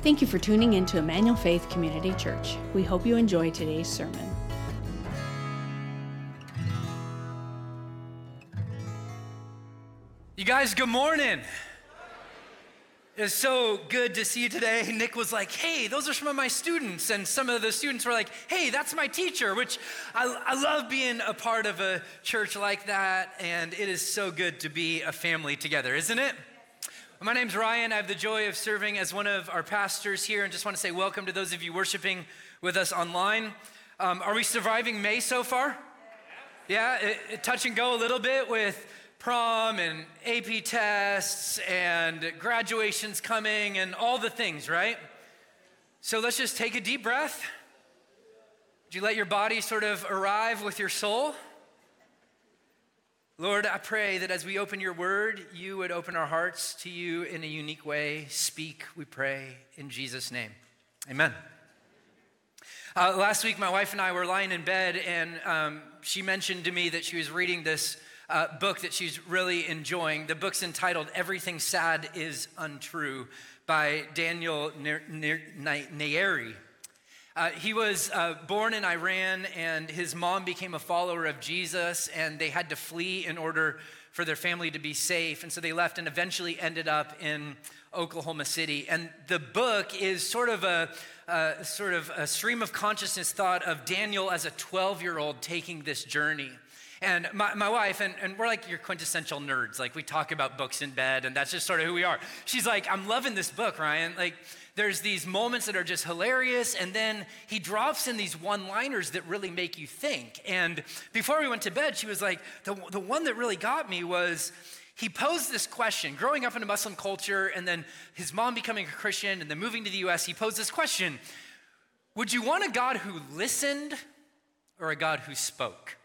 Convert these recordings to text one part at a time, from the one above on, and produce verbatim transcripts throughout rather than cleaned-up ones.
Thank you for tuning in to Emmanuel Faith Community Church. We hope you enjoy today's sermon. You guys, good morning. It's so good to see you today. Nick was like, hey, those are some of my students. And some of the students were like, hey, that's my teacher, which I, I love being a part of a church like that. And it is so good to be a family together, isn't it? My name's Ryan. I have the joy of serving as one of our pastors here, and just want to say welcome to those of you worshiping with us online. Um, are we surviving May so far? Yeah, it, it touch and go a little bit with prom and A P tests and graduations coming and all the things, right? So let's just take a deep breath. Would you let your body sort of arrive with your soul? Lord, I pray that as we open your word, you would open our hearts to you in a unique way. Speak, we pray, in Jesus' name. Amen. Uh, last week, my wife and I were lying in bed, and um, she mentioned to me that she was reading this uh, book that she's really enjoying. The book's entitled Everything Sad is Untrue by Daniel Nayeri. Uh, he was uh, born in Iran, and his mom became a follower of Jesus, and they had to flee in order for their family to be safe. And so they left and eventually ended up in Oklahoma City. And the book is sort of a uh, sort of a stream of consciousness thought of Daniel as a twelve-year-old taking this journey. And my, my wife, and, and we're like your quintessential nerds. Like, we talk about books in bed, and that's just sort of who we are. She's like, I'm loving this book, Ryan. Like, there's these moments that are just hilarious, and then he drops in these one-liners that really make you think. And before we went to bed, she was like, the, the one that really got me was, he posed this question. Growing up in a Muslim culture, and then his mom becoming a Christian, and then moving to the U S, he posed this question: would you want a God who listened or a God who spoke?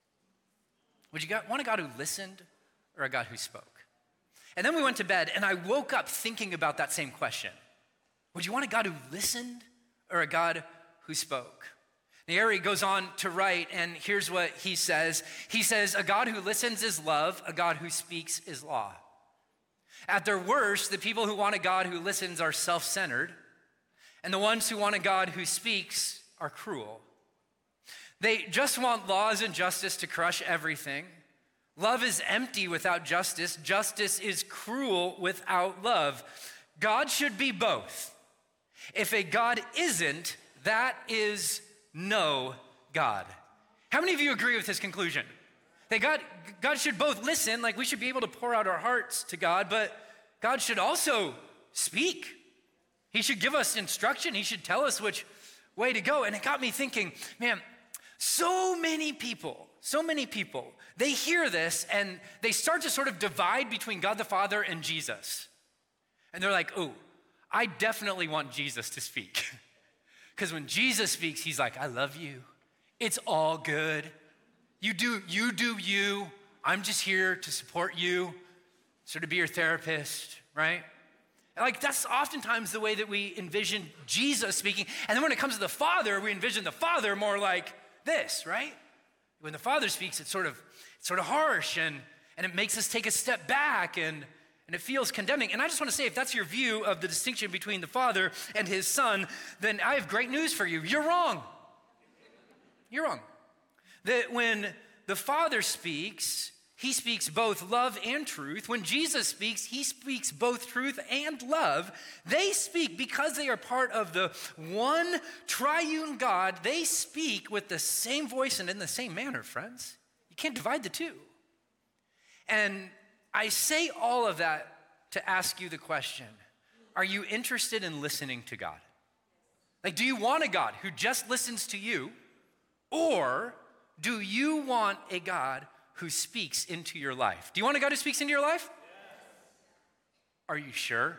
Would you want a God who listened or a God who spoke? And then we went to bed, and I woke up thinking about that same question. Would you want a God who listened or a God who spoke? Nayeri goes on to write, and here's what he says. He says, a God who listens is love, a God who speaks is law. At their worst, the people who want a God who listens are self-centered, and the ones who want a God who speaks are cruel. They just want laws and justice to crush everything. Love is empty without justice. Justice is cruel without love. God should be both. If a God isn't, that is no God. How many of you agree with this conclusion? That God, God should both listen, like we should be able to pour out our hearts to God, but God should also speak. He should give us instruction. He should tell us which way to go. And it got me thinking, man, so many people, so many people, they hear this and they start to sort of divide between God the Father and Jesus. And they're like, oh, I definitely want Jesus to speak. Because when Jesus speaks, he's like, I love you. It's all good. You do, you do you. I'm just here to support you, sort of be your therapist, right? Like, that's oftentimes the way that we envision Jesus speaking. And then when it comes to the Father, we envision the Father more like this, right? When the Father speaks, it's sort of it's sort of harsh, and, and it makes us take a step back, and, and it feels condemning. And I just want to say, if that's your view of the distinction between the Father and his Son, then I have great news for you. You're wrong. You're wrong. That when the Father speaks, he speaks both love and truth. When Jesus speaks, he speaks both truth and love. They speak because they are part of the one triune God. They speak with the same voice and in the same manner, friends. You can't divide the two. And I say all of that to ask you the question, are you interested in listening to God? Like, do you want a God who just listens to you, or do you want a God who speaks into your life? Do you want a God who speaks into your life? Yes. Are you sure?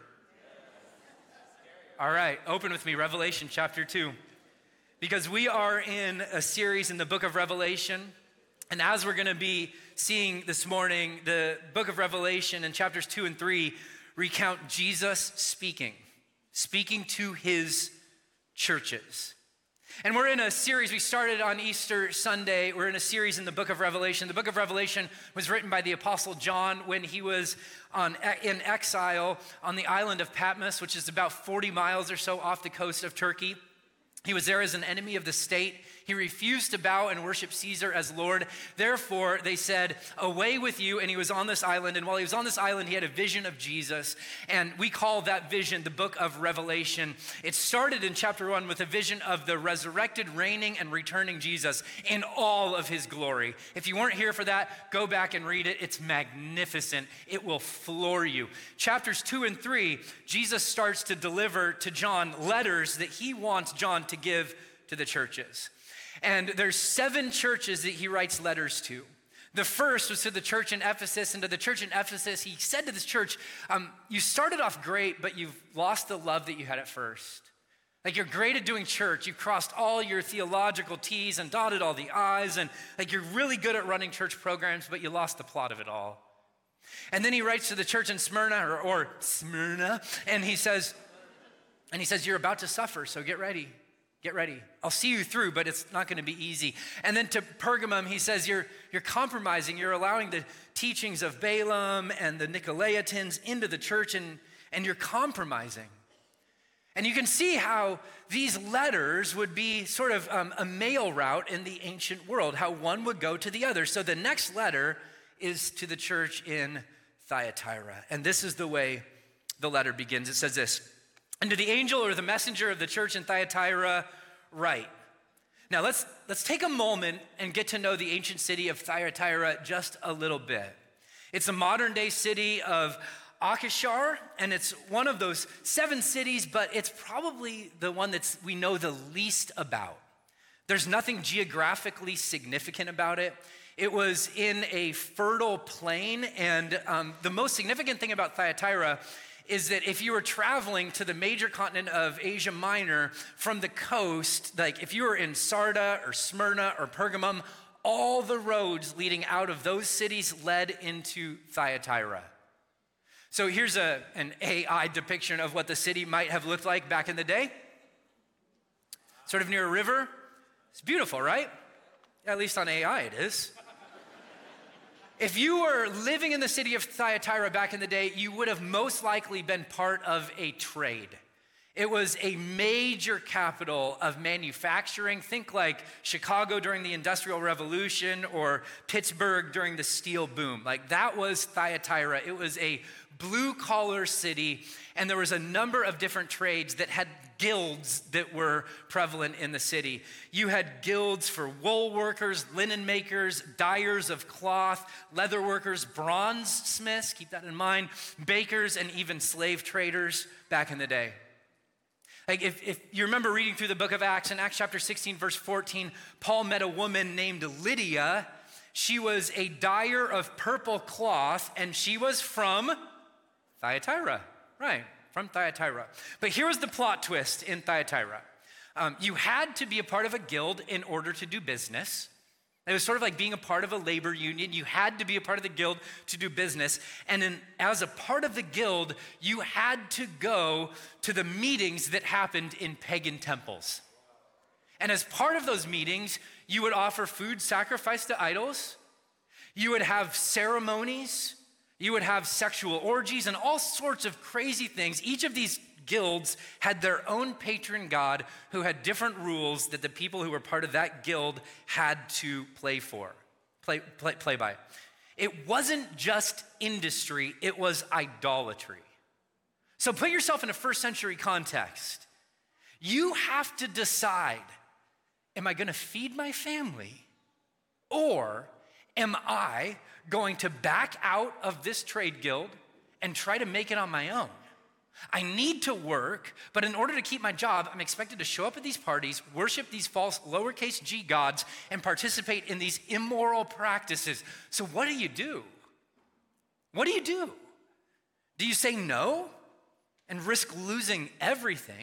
Yes. All right, open with me, Revelation chapter two. Because we are in a series in the book of Revelation. And as we're gonna be seeing this morning, the book of Revelation in chapters two and three recount Jesus speaking, speaking to his churches. And we're in a series, we started on Easter Sunday. We're in a series in the book of Revelation. The book of Revelation was written by the Apostle John when he was on, in exile on the island of Patmos, which is about forty miles or so off the coast of Turkey. He was there as an enemy of the state. He refused to bow and worship Caesar as Lord. Therefore, they said, away with you. And he was on this island. And while he was on this island, he had a vision of Jesus. And we call that vision the book of Revelation. It started in chapter one with a vision of the resurrected, reigning, and returning Jesus in all of his glory. If you weren't here for that, go back and read it. It's magnificent. It will floor you. Chapters two and three, Jesus starts to deliver to John letters that he wants John to give to the churches. And there's seven churches that he writes letters to. The first was to the church in Ephesus, and to the church in Ephesus, he said to this church, um, you started off great, but you've lost the love that you had at first. Like, you're great at doing church. You've crossed all your theological T's and dotted all the I's, and like you're really good at running church programs, but you lost the plot of it all. And then he writes to the church in Smyrna, or, or Smyrna, and he says, and he says, you're about to suffer, so get ready. Get ready. I'll see you through, but it's not going to be easy. And then to Pergamum, he says, you're, you're compromising. You're allowing the teachings of Balaam and the Nicolaitans into the church, and, and you're compromising. And you can see how these letters would be sort of um, a mail route in the ancient world, how one would go to the other. So the next letter is to the church in Thyatira. And this is the way the letter begins. It says this, and to the angel or the messenger of the church in Thyatira, write. Now let's, let's take a moment and get to know the ancient city of Thyatira just a little bit. It's a modern day city of Akshar, and it's one of those seven cities, but it's probably the one that we know the least about. There's nothing geographically significant about it. It was in a fertile plain, and um, the most significant thing about Thyatira is that if you were traveling to the major continent of Asia Minor from the coast, like if you were in Sarda or Smyrna or Pergamum, all the roads leading out of those cities led into Thyatira. So here's a, an A I depiction of what the city might have looked like back in the day. Sort of near a river. It's beautiful, right? At least on A I it is. If you were living in the city of Thyatira back in the day, you would have most likely been part of a trade. It was a major capital of manufacturing. Think like Chicago during the Industrial Revolution or Pittsburgh during the steel boom. Like that was Thyatira. It was a blue-collar city, and there was a number of different trades that had guilds that were prevalent in the city. You had guilds for wool workers, linen makers, dyers of cloth, leather workers, bronze smiths, keep that in mind, bakers, and even slave traders back in the day. Like if, if you remember reading through the book of Acts, in Acts chapter sixteen, verse fourteen, Paul met a woman named Lydia. She was a dyer of purple cloth, and she was from Thyatira, right, from Thyatira. But here was the plot twist in Thyatira. Um, you had to be a part of a guild in order to do business. It was sort of like being a part of a labor union. You had to be a part of the guild to do business. And in, as a part of the guild, you had to go to the meetings that happened in pagan temples. And as part of those meetings, you would offer food sacrificed to idols. You would have ceremonies. You would have sexual orgies and all sorts of crazy things. Each of these guilds had their own patron god who had different rules that the people who were part of that guild had to play for, play, play, play by. It wasn't just industry, it was idolatry. So put yourself in a first century context. You have to decide, am I gonna feed my family, or am I going to back out of this trade guild and try to make it on my own? I need to work, but in order to keep my job, I'm expected to show up at these parties, worship these false lowercase g gods, and participate in these immoral practices. So what do you do? What do you do? Do you say no and risk losing everything?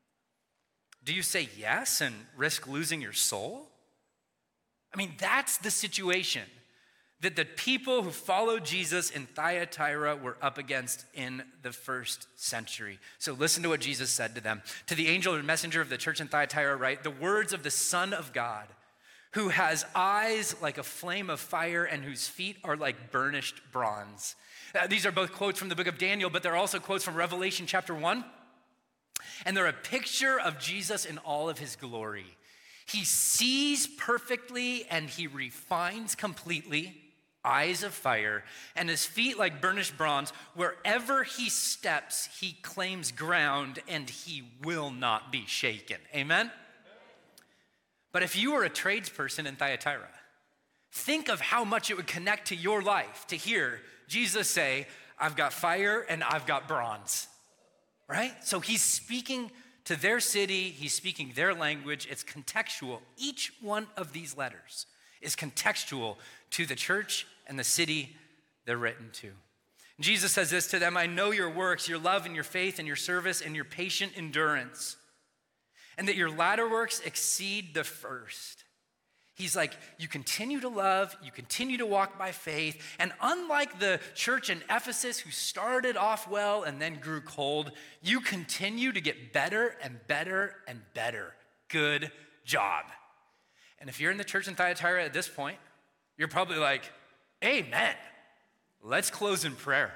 Do you say yes and risk losing your soul? I mean, that's the situation that the people who followed Jesus in Thyatira were up against in the first century. So listen to what Jesus said to them. To the angel and messenger of the church in Thyatira, write, the words of the Son of God, who has eyes like a flame of fire and whose feet are like burnished bronze. Uh, these are both quotes from the book of Daniel, but they're also quotes from Revelation chapter one. And they're a picture of Jesus in all of his glory. He sees perfectly and he refines completely, eyes of fire, and his feet like burnished bronze. Wherever he steps, he claims ground and he will not be shaken. Amen? But if you were a tradesperson in Thyatira, think of how much it would connect to your life to hear Jesus say, I've got fire and I've got bronze, right? So he's speaking to their city, he's speaking their language, it's contextual. Each one of these letters is contextual to the church and the city they're written to. Jesus says this to them, I know your works, your love and your faith and your service and your patient endurance, and that your latter works exceed the first. He's like, you continue to love, you continue to walk by faith, and unlike the church in Ephesus who started off well and then grew cold, you continue to get better and better and better. Good job. And if you're in the church in Thyatira at this point, you're probably like, amen. Let's close in prayer.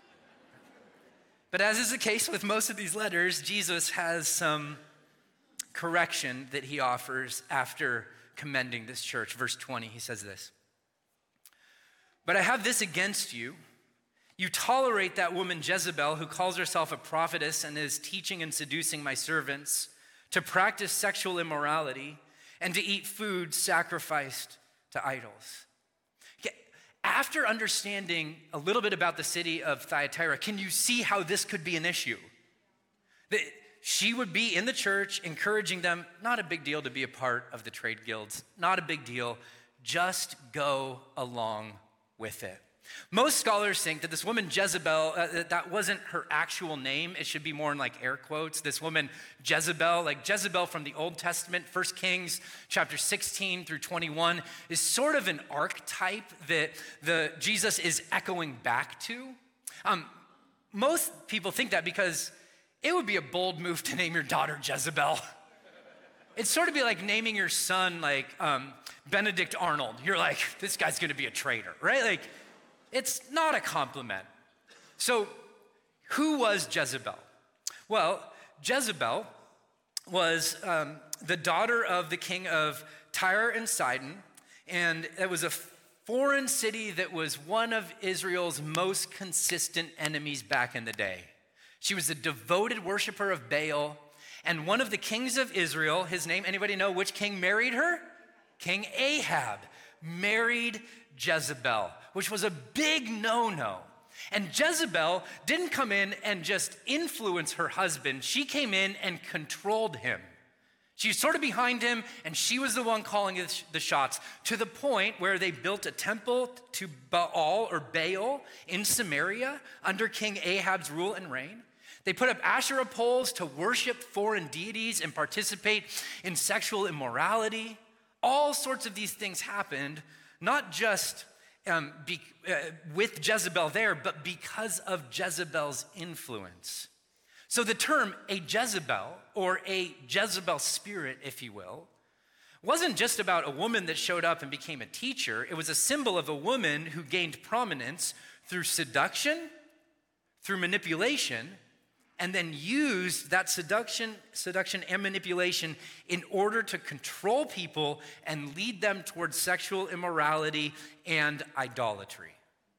But as is the case with most of these letters, Jesus has some correction that he offers after commending this church. Verse twenty, he says this. But I have this against you. You tolerate that woman Jezebel, who calls herself a prophetess and is teaching and seducing my servants to practice sexual immorality and to eat food sacrificed to idols. Okay. After understanding a little bit about the city of Thyatira, can you see how this could be an issue? That she would be in the church encouraging them, not a big deal to be a part of the trade guilds, not a big deal, just go along with it. Most scholars think that this woman Jezebel, uh, that wasn't her actual name. It should be more in like air quotes. This woman Jezebel, like Jezebel from the Old Testament, First Kings chapter sixteen through twenty-one, is sort of an archetype that the Jesus is echoing back to. Um, most people think that because it would be a bold move to name your daughter Jezebel. It'd sort of be like naming your son like um, Benedict Arnold. You're like, this guy's gonna be a traitor, right? Like, it's not a compliment. So who was Jezebel? Well, Jezebel was um, the daughter of the king of Tyre and Sidon, and it was a foreign city that was one of Israel's most consistent enemies back in the day. She was a devoted worshiper of Baal, and one of the kings of Israel, his name, anybody know which king married her? King Ahab married Jezebel, which was a big no-no. And Jezebel didn't come in and just influence her husband. She came in and controlled him. She was sort of behind him, and she was the one calling the shots, to the point where they built a temple to Baal or Baal in Samaria under King Ahab's rule and reign. They put up Asherah poles to worship foreign deities and participate in sexual immorality. All sorts of these things happened, not just um, be, uh, with Jezebel there, but because of Jezebel's influence. So the term a Jezebel, or a Jezebel spirit, if you will, wasn't just about a woman that showed up and became a teacher. It was a symbol of a woman who gained prominence through seduction, through manipulation, and then used that seduction, seduction and manipulation in order to control people and lead them towards sexual immorality and idolatry.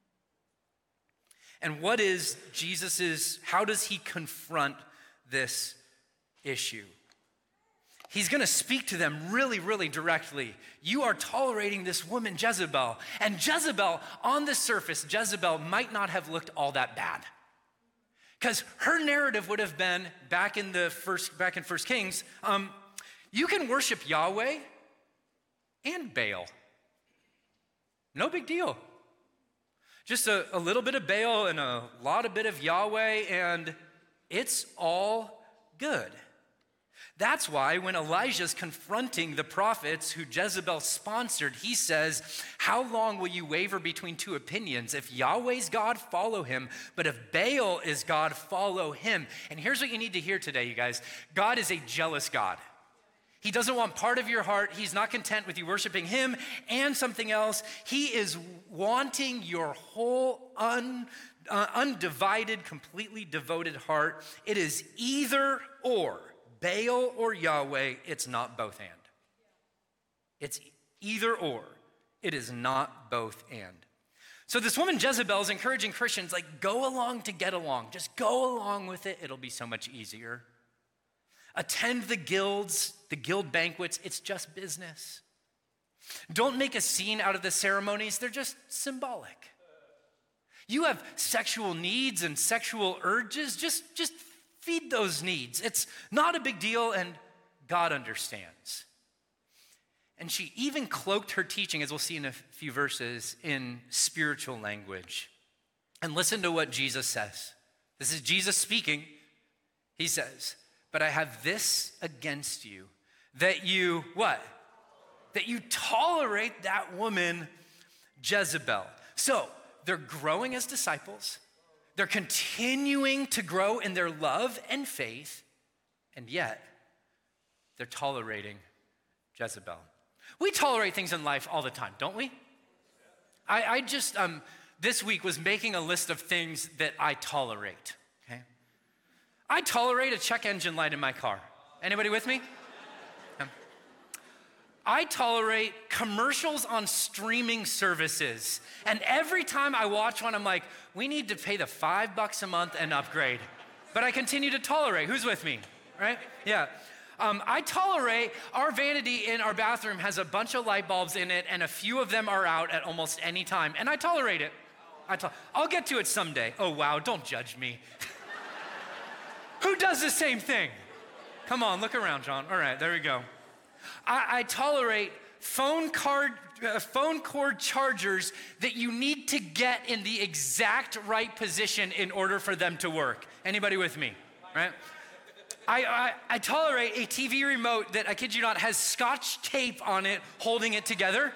And what is Jesus's, how does he confront this issue? He's gonna speak to them really, really directly. You are tolerating this woman, Jezebel. And Jezebel, on the surface, Jezebel might not have looked all that bad. Because her narrative would have been, back in the first, back in First Kings, um, you can worship Yahweh and Baal. No big deal. Just a, a little bit of Baal and a lot of bit of Yahweh, and it's all good. That's why when Elijah's confronting the prophets who Jezebel sponsored, he says, how long will you waver between two opinions? If Yahweh's God, follow him, but if Baal is God, follow him. And here's what you need to hear today, you guys. God is a jealous God. He doesn't want part of your heart. He's not content with you worshiping him and something else. He is wanting your whole un, uh, undivided, completely devoted heart. It is either or. Baal or Yahweh, it's not both and. It's either or. It is not both and. So this woman Jezebel is encouraging Christians, like, go along to get along. Just go along with it. It'll be so much easier. Attend the guilds, the guild banquets. It's just business. Don't make a scene out of the ceremonies. They're just symbolic. You have sexual needs and sexual urges. Just, just feed those needs. It's not a big deal, and God understands. And she even cloaked her teaching, as we'll see in a few verses, in spiritual language. And listen to what Jesus says. This is Jesus speaking. He says, but I have this against you, that you, what? That you tolerate that woman, Jezebel. So they're growing as disciples. They're continuing to grow in their love and faith, and yet they're tolerating Jezebel. We tolerate things in life all the time, don't we? I, I just, um, this week was making a list of things that I tolerate, okay? I tolerate a check engine light in my car. Anybody with me? I tolerate commercials on streaming services. And every time I watch one, I'm like, we need to pay the five bucks a month and upgrade. But I continue to tolerate. Who's with me, right? Yeah. Um, I tolerate our vanity in our bathroom has a bunch of light bulbs in it, and a few of them are out at almost any time. And I tolerate it. I to- I'll get to it someday. Oh, wow, don't judge me. Who does the same thing? Come on, look around, John. All right, there we go. I, I tolerate phone card, uh, phone cord chargers that you need to get in the exact right position in order for them to work. Anybody with me, right? I, I, I tolerate a T V remote that, I kid you not, has Scotch tape on it holding it together.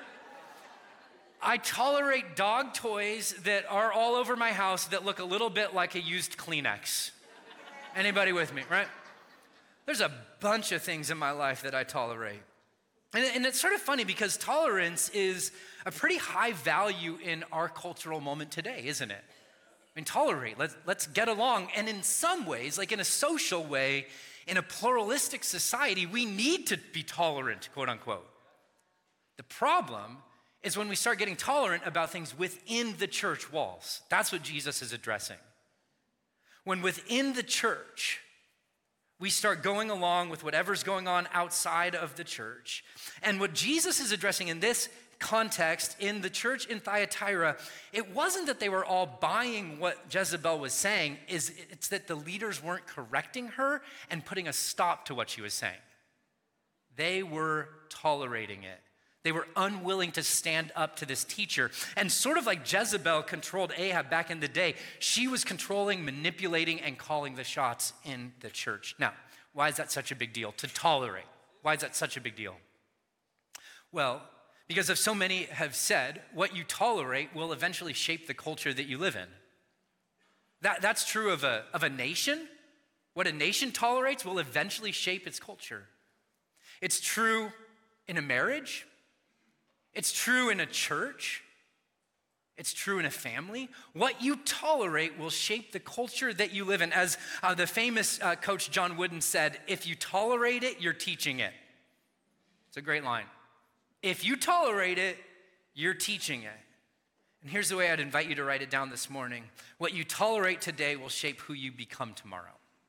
I tolerate dog toys that are all over my house that look a little bit like a used Kleenex. Anybody with me, right? There's a bunch of things in my life that I tolerate. And, and it's sort of funny because tolerance is a pretty high value in our cultural moment today, isn't it? I mean, tolerate, let's, let's get along. And in some ways, like in a social way, in a pluralistic society, we need to be tolerant, quote unquote. The problem is when we start getting tolerant about things within the church walls. That's what Jesus is addressing. When within the church, we start going along with whatever's going on outside of the church. And what Jesus is addressing in this context, in the church in Thyatira, it wasn't that they were all buying what Jezebel was saying, is it's that the leaders weren't correcting her and putting a stop to what she was saying. They were tolerating it. They were unwilling to stand up to this teacher. And sort of like Jezebel controlled Ahab back in the day, she was controlling, manipulating, and calling the shots in the church. Now, why is that such a big deal? To tolerate. Why is that such a big deal? Well, because as so many have said, what you tolerate will eventually shape the culture that you live in. That, that's true of a, of a nation. What a nation tolerates will eventually shape its culture. It's true in a marriage. It's true in a church. It's true in a family. What you tolerate will shape the culture that you live in. As uh, the famous uh, coach John Wooden said, if you tolerate it, you're teaching it. It's a great line. If you tolerate it, you're teaching it. And here's the way I'd invite you to write it down this morning. What you tolerate today will shape who you become tomorrow.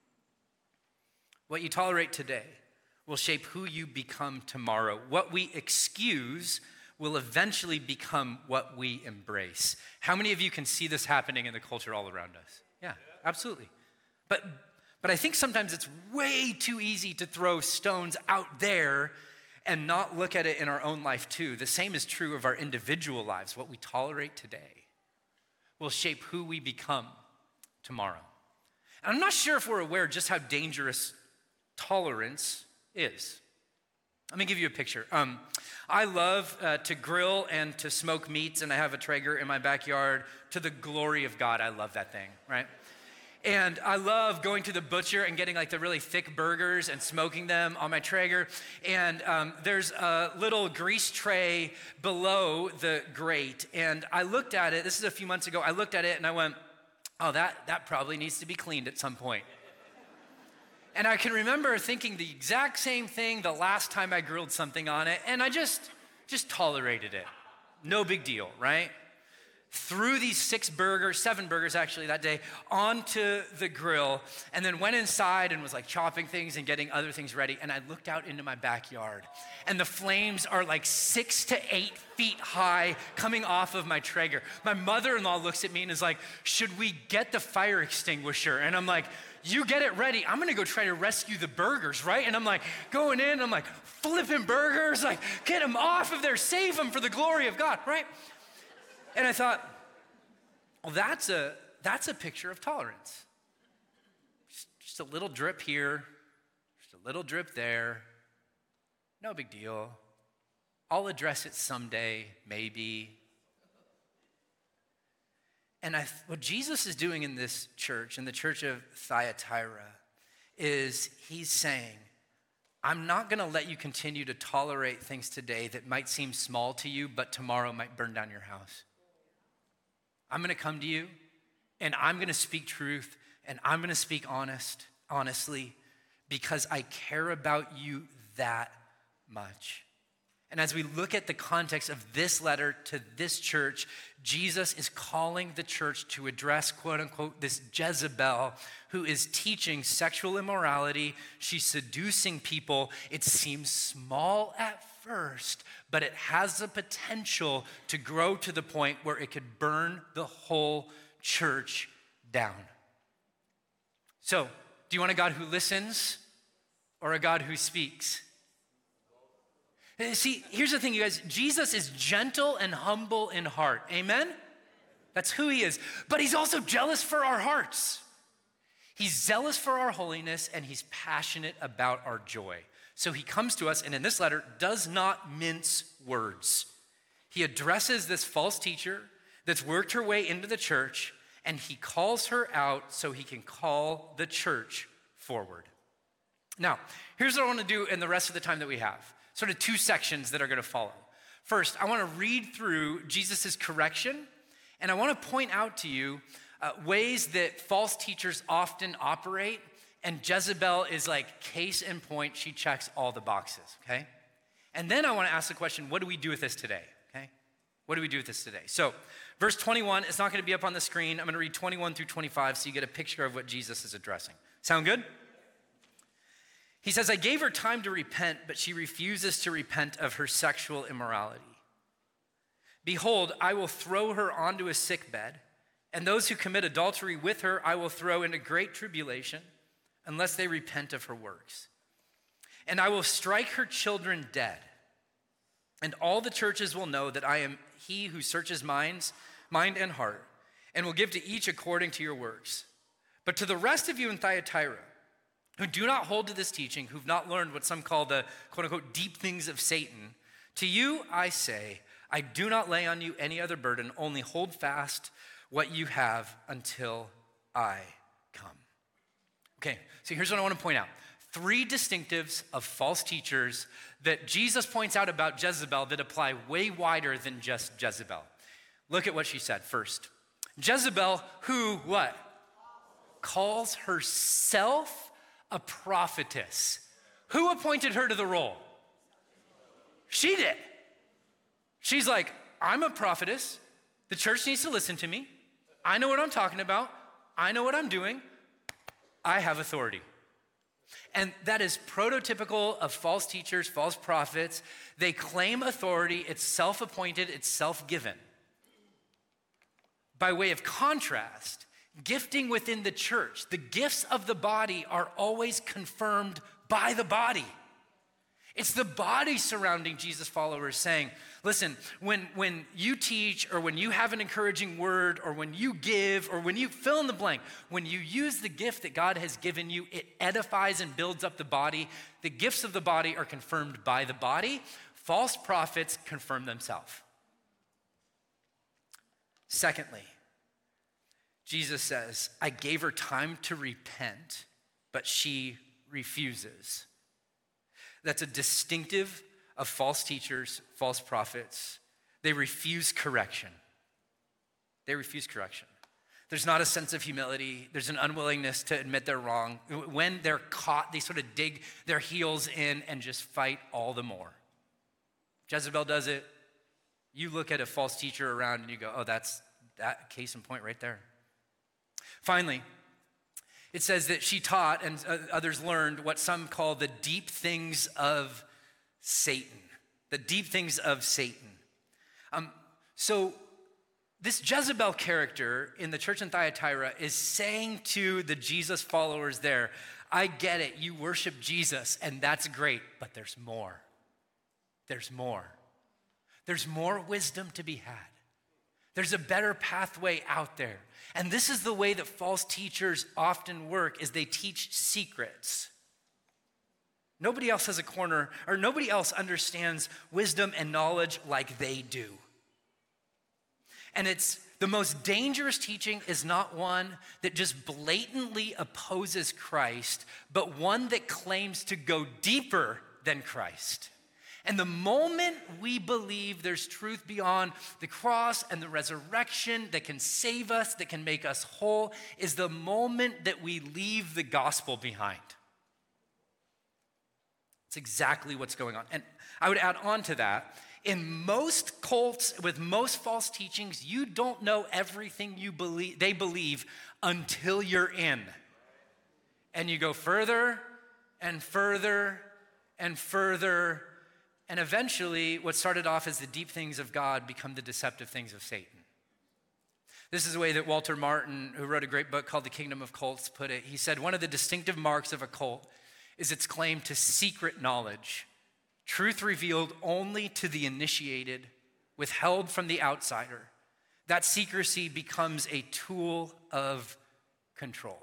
What you tolerate today will shape who you become tomorrow. What we excuse will eventually become what we embrace. How many of you can see this happening in the culture all around us? Yeah, absolutely. But, but I think sometimes it's way too easy to throw stones out there and not look at it in our own life too. The same is true of our individual lives. What we tolerate today will shape who we become tomorrow. And I'm not sure if we're aware just how dangerous tolerance is. Let me give you a picture. Um, I love uh, to grill and to smoke meats, and I have a Traeger in my backyard. To the glory of God, I love that thing, right? And I love going to the butcher and getting like the really thick burgers and smoking them on my Traeger. And um, there's a little grease tray below the grate. And I looked at it, this is a few months ago, I looked at it and I went, oh, that, that probably needs to be cleaned at some point. And I can remember thinking the exact same thing the last time I grilled something on it, and I just, just tolerated it. No big deal, right? Threw these six burgers, seven burgers actually that day, onto the grill, and then went inside and was like chopping things and getting other things ready, and I looked out into my backyard, and the flames are like six to eight feet high coming off of my Traeger. My mother-in-law looks at me and is like, should we get the fire extinguisher? And I'm like, you get it ready. I'm gonna go try to rescue the burgers, right? And I'm like going in, I'm like flipping burgers, like get them off of there, save them for the glory of God, right? And I thought, well, that's a, that's a picture of tolerance. Just, just a little drip here, just a little drip there, no big deal. I'll address it someday, maybe. And I, what Jesus is doing in this church, in the church of Thyatira, is he's saying, I'm not gonna let you continue to tolerate things today that might seem small to you, but tomorrow might burn down your house. I'm gonna come to you, and I'm gonna speak truth, and I'm gonna speak honest, honestly, because I care about you that much. And as we look at the context of this letter to this church, Jesus is calling the church to address, quote unquote, this Jezebel who is teaching sexual immorality. She's seducing people. It seems small at first, but it has the potential to grow to the point where it could burn the whole church down. So, do you want a God who listens or a God who speaks? See, here's the thing, you guys. Jesus is gentle and humble in heart. Amen? That's who he is. But he's also jealous for our hearts. He's zealous for our holiness, and he's passionate about our joy. So he comes to us, and in this letter, does not mince words. He addresses this false teacher that's worked her way into the church, and he calls her out so he can call the church forward. Now, here's what I want to do in the rest of the time that we have. Sort of two sections that are going to follow. First, I want to read through Jesus' correction, and I want to point out to you uh, ways that false teachers often operate, and Jezebel is like case in point. She checks all the boxes, okay? And then I want to ask the question, what do we do with this today, okay? What do we do with this today? So, verse twenty-one, it's not going to be up on the screen. I'm going to read twenty-one through twenty-five so you get a picture of what Jesus is addressing. Sound good? He says, I gave her time to repent, but she refuses to repent of her sexual immorality. Behold, I will throw her onto a sickbed, and those who commit adultery with her I will throw into great tribulation, unless they repent of her works. And I will strike her children dead, and all the churches will know that I am he who searches minds, mind and heart, and will give to each according to your works. But to the rest of you in Thyatira, who do not hold to this teaching, who've not learned what some call the quote-unquote deep things of Satan, to you I say, I do not lay on you any other burden, only hold fast what you have until I come. Okay, so here's what I want to point out. Three distinctives of false teachers that Jesus points out about Jezebel that apply way wider than just Jezebel. Look at what she said first. Jezebel, who what? Calls herself a prophetess. Who appointed her to the role? She did. She's like, I'm a prophetess. The church needs to listen to me. I know what I'm talking about. I know what I'm doing. I have authority. And that is prototypical of false teachers, false prophets. They claim authority. It's self-appointed. It's self-given. By way of contrast, gifting within the church, the gifts of the body are always confirmed by the body. It's the body surrounding Jesus followers saying, listen, when, when you teach or when you have an encouraging word or when you give or when you fill in the blank, when you use the gift that God has given you, it edifies and builds up the body. The gifts of the body are confirmed by the body. False prophets confirm themselves. Secondly, Jesus says, I gave her time to repent, but she refuses. That's a distinctive of false teachers, false prophets. They refuse correction. They refuse correction. There's not a sense of humility. There's an unwillingness to admit they're wrong. When they're caught, they sort of dig their heels in and just fight all the more. Jezebel does it. You look at a false teacher around and you go, oh, that's that case in point right there. Finally, it says that she taught and others learned what some call the deep things of Satan. The deep things of Satan. Um, so this Jezebel character in the church in Thyatira is saying to the Jesus followers there, I get it, you worship Jesus and that's great, but there's more. There's more. There's more wisdom to be had. There's a better pathway out there. And this is the way that false teachers often work, is they teach secrets. Nobody else has a corner, or nobody else understands wisdom and knowledge like they do. And it's the most dangerous teaching is not one that just blatantly opposes Christ, but one that claims to go deeper than Christ. And the moment we believe there's truth beyond the cross and the resurrection that can save us, that can make us whole, is the moment that we leave the gospel behind. It's exactly what's going on. And I would add on to that, in most cults with most false teachings, you don't know everything you believe they believe until you're in. And you go further and further and further. And eventually, what started off as the deep things of God become the deceptive things of Satan. This is the way that Walter Martin, who wrote a great book called The Kingdom of Cults, put it. He said, one of the distinctive marks of a cult is its claim to secret knowledge, truth revealed only to the initiated, withheld from the outsider. That secrecy becomes a tool of control.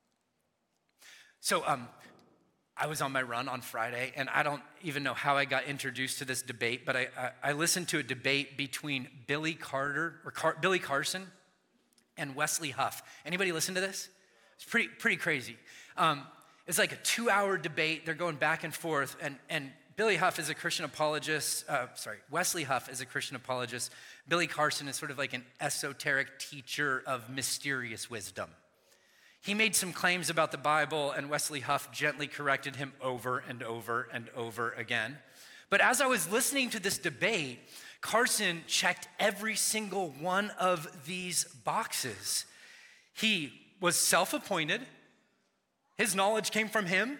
So, um, I was on my run on Friday, and I don't even know how I got introduced to this debate, but I, I, I listened to a debate between Billy Carter, or Car, Billy Carson and Wesley Huff. Anybody listen to this? It's pretty pretty crazy. Um, it's like a two-hour debate. They're going back and forth, and, and Billy Huff is a Christian apologist. Uh, sorry, Wesley Huff is a Christian apologist. Billy Carson is sort of like an esoteric teacher of mysterious wisdom. He made some claims about the Bible, and Wesley Huff gently corrected him over and over and over again. But as I was listening to this debate, Carson checked every single one of these boxes. He was self-appointed. His knowledge came from him.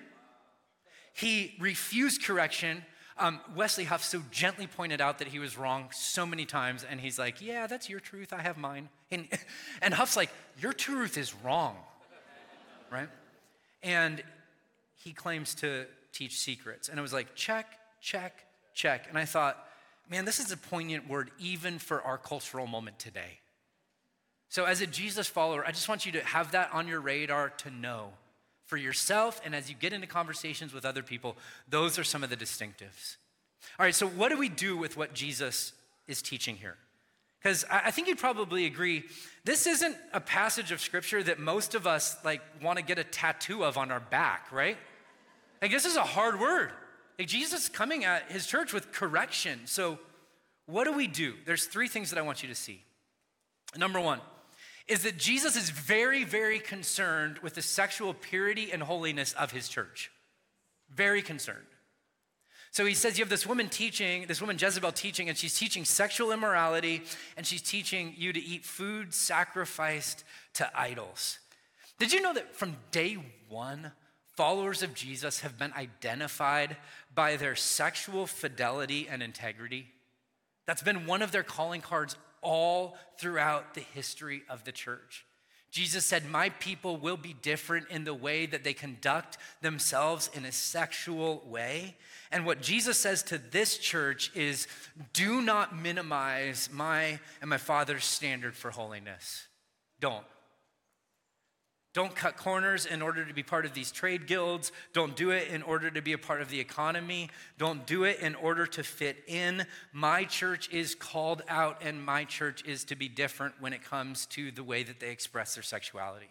He refused correction. Um, Wesley Huff so gently pointed out that he was wrong so many times, and he's like, yeah, that's your truth, I have mine. And, and Huff's like, your truth is wrong. Right? And he claims to teach secrets. And it was like, check, check, check. And I thought, man, this is a poignant word even for our cultural moment today. So as a Jesus follower, I just want you to have that on your radar to know for yourself, and as you get into conversations with other people, those are some of the distinctives. All right, so what do we do with what Jesus is teaching here? Because I think you'd probably agree, this isn't a passage of scripture that most of us like want to get a tattoo of on our back, right? Like this is a hard word. Like Jesus is coming at his church with correction. So what do we do? There's three things that I want you to see. Number one is that Jesus is very, very concerned with the sexual purity and holiness of his church. Very concerned. So he says you have this woman teaching, this woman Jezebel teaching, and she's teaching sexual immorality, and she's teaching you to eat food sacrificed to idols. Did you know that from day one, followers of Jesus have been identified by their sexual fidelity and integrity? That's been one of their calling cards all throughout the history of the church. Jesus said, my people will be different in the way that they conduct themselves in a sexual way. And what Jesus says to this church is, do not minimize my and my Father's standard for holiness. Don't. Don't cut corners in order to be part of these trade guilds. Don't do it in order to be a part of the economy. Don't do it in order to fit in. My church is called out, and my church is to be different when it comes to the way that they express their sexuality.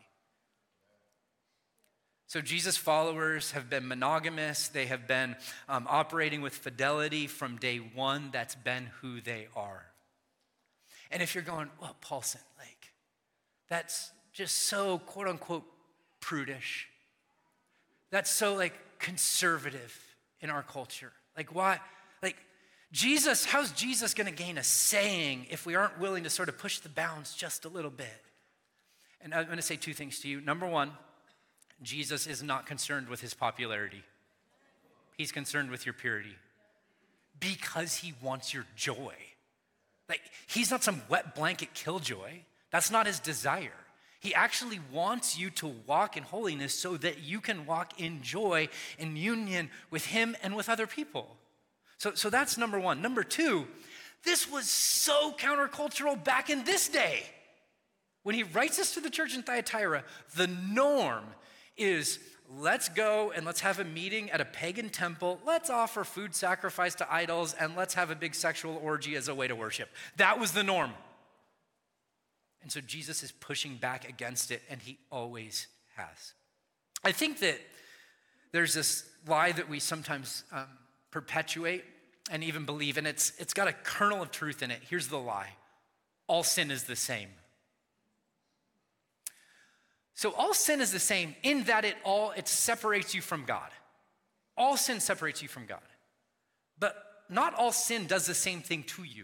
So Jesus' followers have been monogamous. They have been um, operating with fidelity from day one. That's been who they are. And if you're going, well, Paulson, like, that's just so quote unquote prudish. That's so like conservative in our culture. Like why? Like Jesus, how's Jesus gonna gain a saying if we aren't willing to sort of push the bounds just a little bit? And I'm gonna say two things to you. Number one, Jesus is not concerned with his popularity. He's concerned with your purity because he wants your joy. Like he's not some wet blanket killjoy. That's not his desire. He actually wants you to walk in holiness so that you can walk in joy, in union with him and with other people. So, so that's number one. Number two, this was so countercultural back in this day. When he writes this to the church in Thyatira, the norm is let's go and let's have a meeting at a pagan temple. Let's offer food sacrifice to idols and let's have a big sexual orgy as a way to worship. That was the norm. And so Jesus is pushing back against it, and he always has. I think that there's this lie that we sometimes um, perpetuate and even believe, and it's it's got a kernel of truth in it. Here's the lie. All sin is the same. So all sin is the same in that it all, it separates you from God. All sin separates you from God. But not all sin does the same thing to you.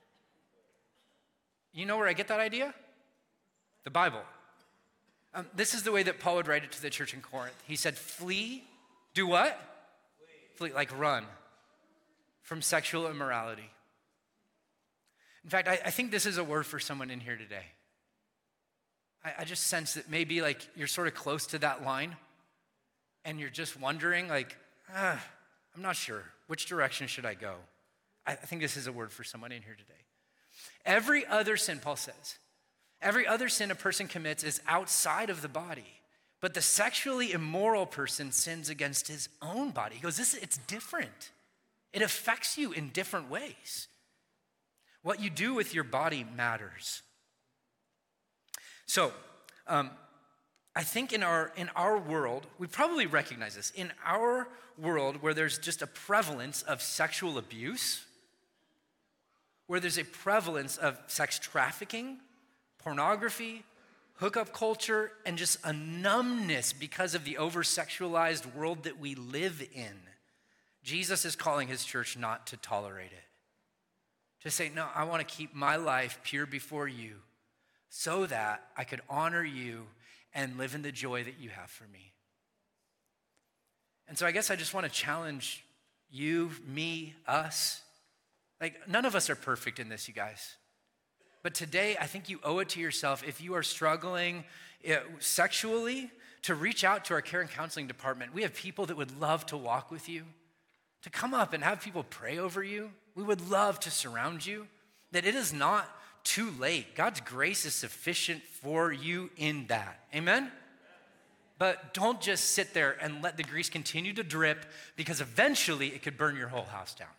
You know where I get that idea? The Bible. Um, this is the way that Paul would write it to the church in Corinth. He said, flee, do what? Flee, flee like run from sexual immorality. In fact, I, I think this is a word for someone in here today. I, I just sense that maybe like you're sort of close to that line and you're just wondering like, ah, I'm not sure. Which direction should I go? I, I think this is a word for someone in here today. Every other sin, Paul says, every other sin a person commits is outside of the body. But the sexually immoral person sins against his own body. He goes, this, it's different. It affects you in different ways. What you do with your body matters. So, um, I think in our in our world, we probably recognize this. In our world where there's just a prevalence of sexual abuse, where there's a prevalence of sex trafficking, pornography, hookup culture, and just a numbness because of the over-sexualized world that we live in, Jesus is calling his church not to tolerate it. To say, no, I want to keep my life pure before you so that I could honor you and live in the joy that you have for me. And so I guess I just want to challenge you, me, us. Like, none of us are perfect in this, you guys. But today, I think you owe it to yourself, if you are struggling sexually, to reach out to our care and counseling department. We have people that would love to walk with you, to come up and have people pray over you. We would love to surround you, that it is not too late. God's grace is sufficient for you in that. Amen? But don't just sit there and let the grease continue to drip, because eventually it could burn your whole house down.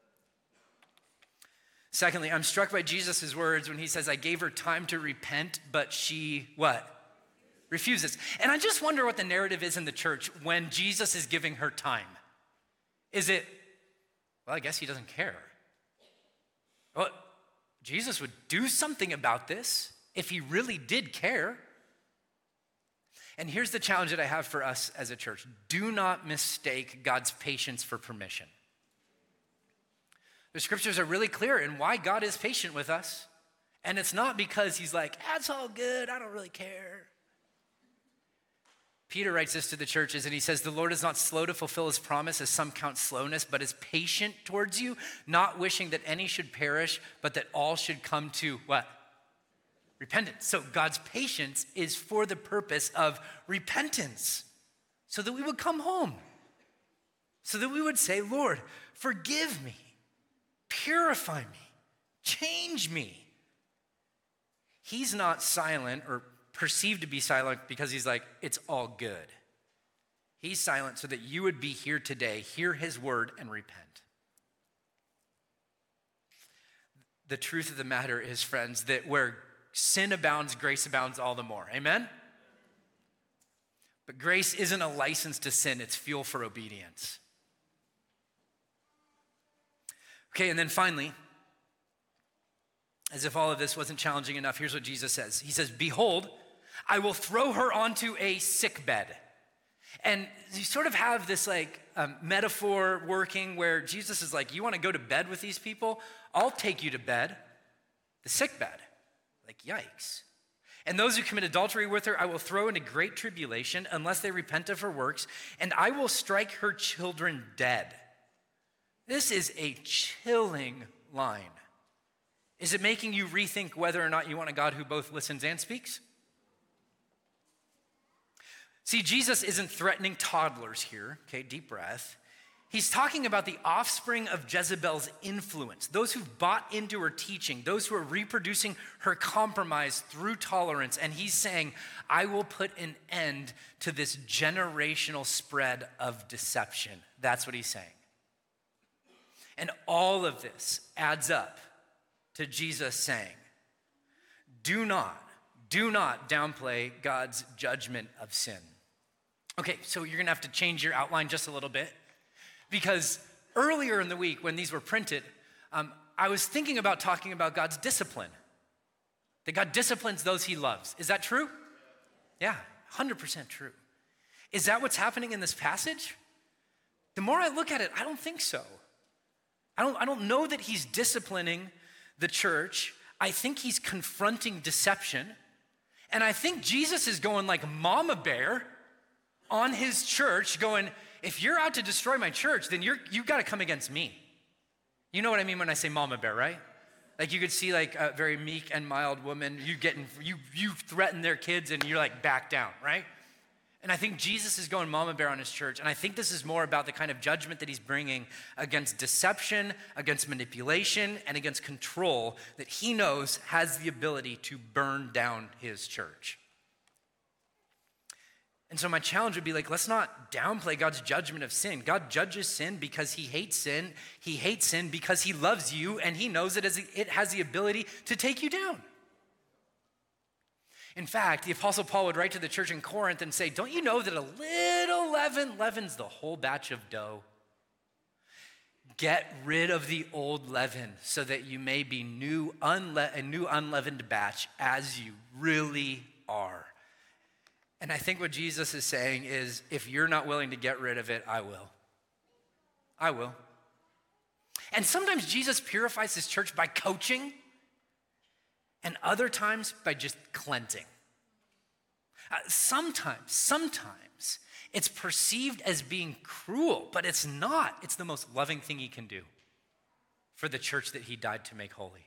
Secondly, I'm struck by Jesus' words when he says, I gave her time to repent, but she, what? Refuses. And I just wonder what the narrative is in the church when Jesus is giving her time. Is it, well, I guess he doesn't care. Well, Jesus would do something about this if he really did care. And here's the challenge that I have for us as a church. Do not mistake God's patience for permission. The scriptures are really clear in why God is patient with us. And it's not because he's like, that's all good, I don't really care. Peter writes this to the churches, and he says, the Lord is not slow to fulfill his promise, as some count slowness, but is patient towards you, not wishing that any should perish, but that all should come to what? repentance. So God's patience is for the purpose of repentance, so that we would come home, so that we would say, Lord, forgive me, purify me, change me. He's not silent or perceived to be silent because he's like, it's all good. He's silent so that you would be here today, hear his word, and repent. The truth of the matter is, friends, that where sin abounds, grace abounds all the more. Amen? But grace isn't a license to sin, it's fuel for obedience. Okay, and then finally, as if all of this wasn't challenging enough, here's what Jesus says. He says, behold, I will throw her onto a sick bed. And you sort of have this like um, metaphor working where Jesus is like, you want to go to bed with these people? I'll take you to bed, the sick bed. Like, yikes. And those who commit adultery with her, I will throw into great tribulation unless they repent of her works, and I will strike her children dead. This is a chilling line. Is it making you rethink whether or not you want a God who both listens and speaks? See, Jesus isn't threatening toddlers here, okay, deep breath. He's talking about the offspring of Jezebel's influence, those who've bought into her teaching, those who are reproducing her compromise through tolerance. And he's saying, I will put an end to this generational spread of deception. That's what he's saying. And all of this adds up to Jesus saying, do not, do not downplay God's judgment of sin. Okay, so you're gonna have to change your outline just a little bit, because earlier in the week when these were printed, um, I was thinking about talking about God's discipline, that God disciplines those he loves. Is that true? Yeah, one hundred percent true. Is that what's happening in this passage? The more I look at it, I don't think so. I don't, I don't know that he's disciplining the church. I think he's confronting deception. And I think Jesus is going like mama bear on his church, going, if you're out to destroy my church, then you're, you've got to come against me. You know what I mean when I say mama bear, right? Like you could see like a very meek and mild woman, you getting, you, you threaten their kids and you're like back down, right? And I think Jesus is going mama bear on his church. And I think this is more about the kind of judgment that he's bringing against deception, against manipulation, and against control that he knows has the ability to burn down his church. And so my challenge would be like, let's not downplay God's judgment of sin. God judges sin because he hates sin. He hates sin because he loves you, and he knows that it has the ability to take you down. In fact, the Apostle Paul would write to the church in Corinth and say, don't you know that a little leaven leavens the whole batch of dough? Get rid of the old leaven so that you may be new unle- a new unleavened batch as you really are. And I think what Jesus is saying is, if you're not willing to get rid of it, I will. I will. And sometimes Jesus purifies his church by coaching, and other times by just cleansing. Uh, sometimes, sometimes it's perceived as being cruel, but it's not. It's the most loving thing he can do for the church that he died to make holy.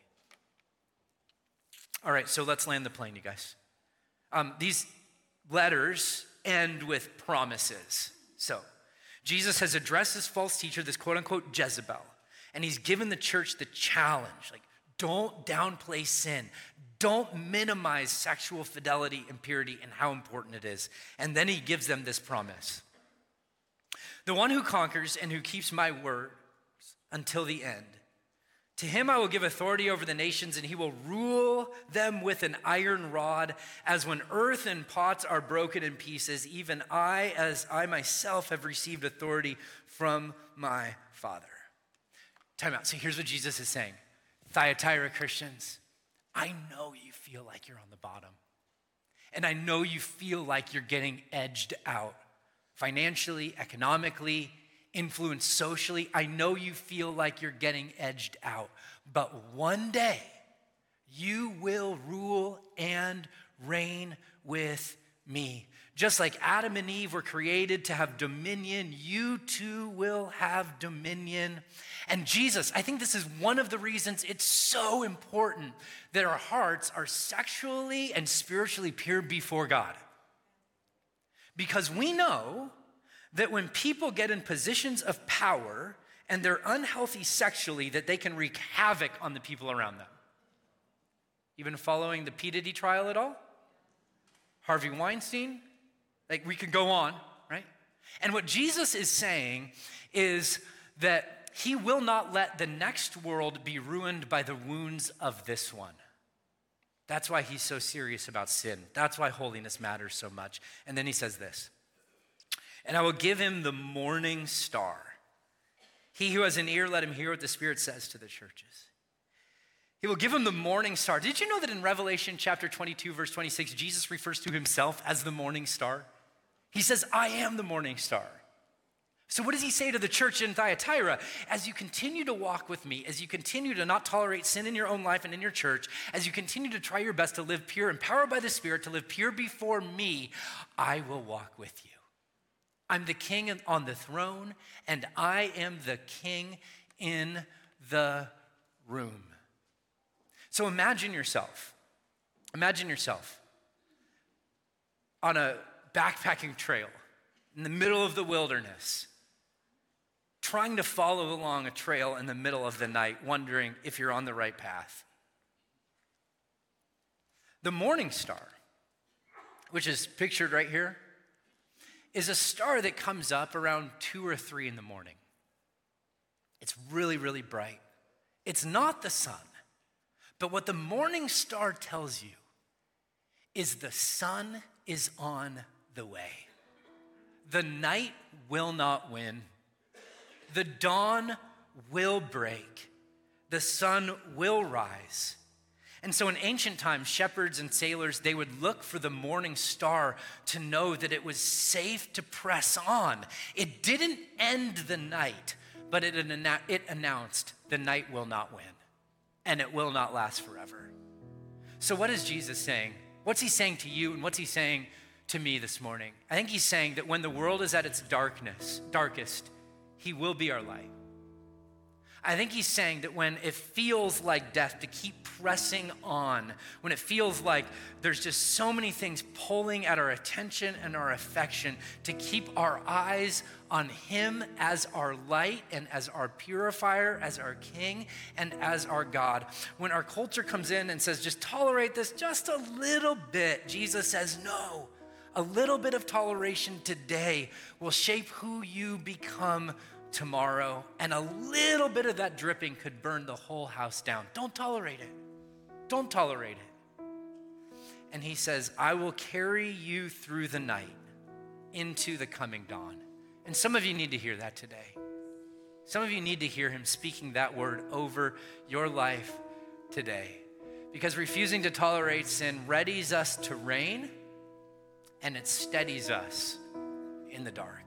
All right, so let's land the plane, you guys. Um, these letters end with promises. So, Jesus has addressed this false teacher, this quote unquote Jezebel, and he's given the church the challenge, like, don't downplay sin. Don't minimize sexual fidelity and purity and how important it is. And then he gives them this promise. The one who conquers and who keeps my words until the end, to him I will give authority over the nations, and he will rule them with an iron rod, as when earth and pots are broken in pieces, even I, as I myself have received authority from my Father. Time out. So here's what Jesus is saying. Thyatira Christians, I know you feel like you're on the bottom. And I know you feel like you're getting edged out financially, economically, influenced socially. I know you feel like you're getting edged out. But one day, you will rule and reign with me. Just like Adam and Eve were created to have dominion, you too will have dominion. And Jesus, I think this is one of the reasons it's so important that our hearts are sexually and spiritually pure before God. Because we know that when people get in positions of power and they're unhealthy sexually, that they can wreak havoc on the people around them. Even following the P. Diddy trial at all? Harvey Weinstein? Like, we could go on, right? And what Jesus is saying is that he will not let the next world be ruined by the wounds of this one. That's why he's so serious about sin. That's why holiness matters so much. And then he says this, and I will give him the morning star. He who has an ear, let him hear what the Spirit says to the churches. He will give him the morning star. Did you know that in Revelation chapter twenty-two, verse twenty-six, Jesus refers to himself as the morning star? He says, I am the morning star. So what does he say to the church in Thyatira? As you continue to walk with me, as you continue to not tolerate sin in your own life and in your church, as you continue to try your best to live pure, empowered by the Spirit, to live pure before me, I will walk with you. I'm the king on the throne, and I am the king in the room. So imagine yourself, imagine yourself on a backpacking trail in the middle of the wilderness, trying to follow along a trail in the middle of the night, wondering if you're on the right path. The morning star, which is pictured right here, is a star that comes up around two or three in the morning. It's really, really bright. It's not the sun, but what the morning star tells you is the sun is on the way. The night will not win. The dawn will break. The sun will rise. And so in ancient times, shepherds and sailors, they would look for the morning star to know that it was safe to press on. It didn't end the night, but it, it announced the night will not win, and it will not last forever. So what is Jesus saying? What's he saying to you, and what's he saying to me this morning? I think he's saying that when the world is at its darkness, darkest, he will be our light. I think he's saying that when it feels like death, to keep pressing on, when it feels like there's just so many things pulling at our attention and our affection, to keep our eyes on him as our light and as our purifier, as our king, and as our God. When our culture comes in and says, just tolerate this just a little bit, Jesus says, no. A little bit of toleration today will shape who you become tomorrow, and a little bit of that dripping could burn the whole house down. Don't tolerate it. Don't tolerate it. And he says, I will carry you through the night into the coming dawn. And some of you need to hear that today. Some of you need to hear him speaking that word over your life today. Because refusing to tolerate sin readies us to reign, and it steadies us in the dark.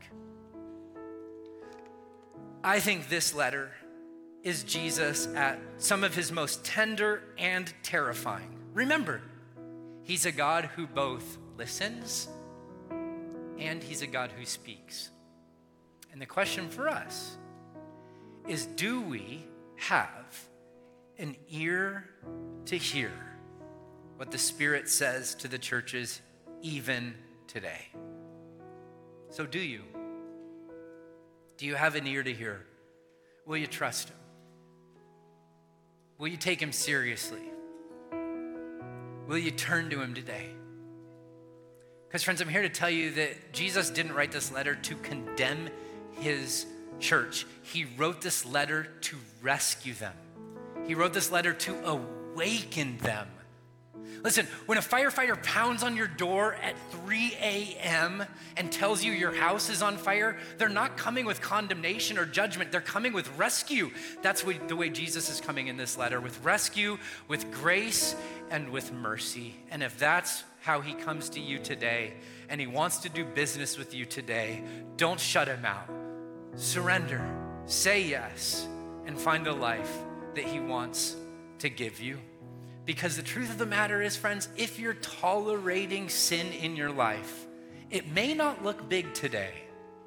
I think this letter is Jesus at some of his most tender and terrifying. Remember, he's a God who both listens and he's a God who speaks. And the question for us is, do we have an ear to hear what the Spirit says to the churches even today? So do you? Do you have an ear to hear? Will you trust him? Will you take him seriously? Will you turn to him today? Because friends, I'm here to tell you that Jesus didn't write this letter to condemn his church. He wrote this letter to rescue them. He wrote this letter to awaken them. Listen, when a firefighter pounds on your door at three a.m. and tells you your house is on fire, they're not coming with condemnation or judgment. They're coming with rescue. That's what, the way Jesus is coming in this letter, with rescue, with grace, and with mercy. And if that's how he comes to you today, and he wants to do business with you today, don't shut him out. Surrender, say yes, and find the life that he wants to give you. Because the truth of the matter is, friends, if you're tolerating sin in your life, it may not look big today,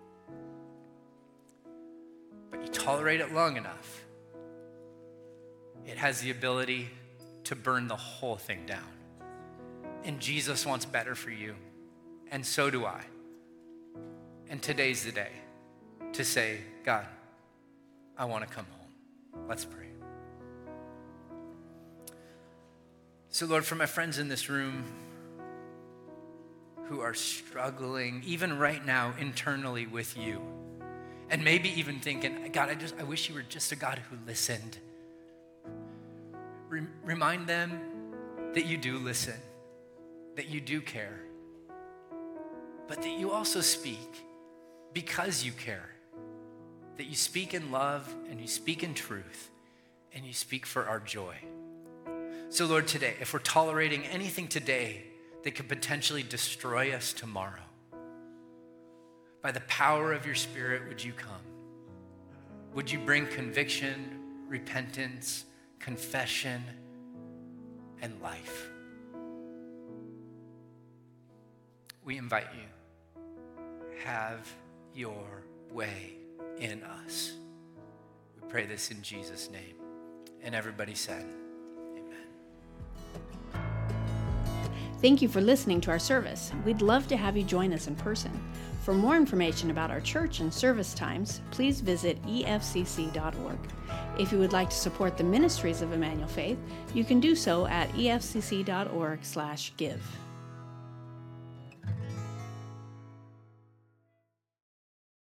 but you tolerate it long enough, it has the ability to burn the whole thing down. And Jesus wants better for you, and so do I. And today's the day to say, God, I want to come home. Let's pray. So Lord, for my friends in this room who are struggling, even right now, internally with you, and maybe even thinking, God, I just I wish you were just a God who listened. Re- remind them that you do listen, that you do care, but that you also speak because you care, that you speak in love and you speak in truth and you speak for our joy. So Lord, today, if we're tolerating anything today that could potentially destroy us tomorrow, by the power of your Spirit, would you come? Would you bring conviction, repentance, confession, and life? We invite you, have your way in us. We pray this in Jesus' name. And everybody said, thank you for listening to our service. We'd love to have you join us in person. For more information about our church and service times, please visit E F C C dot org. If you would like to support the ministries of Emmanuel Faith, you can do so at E F C C dot org slash give.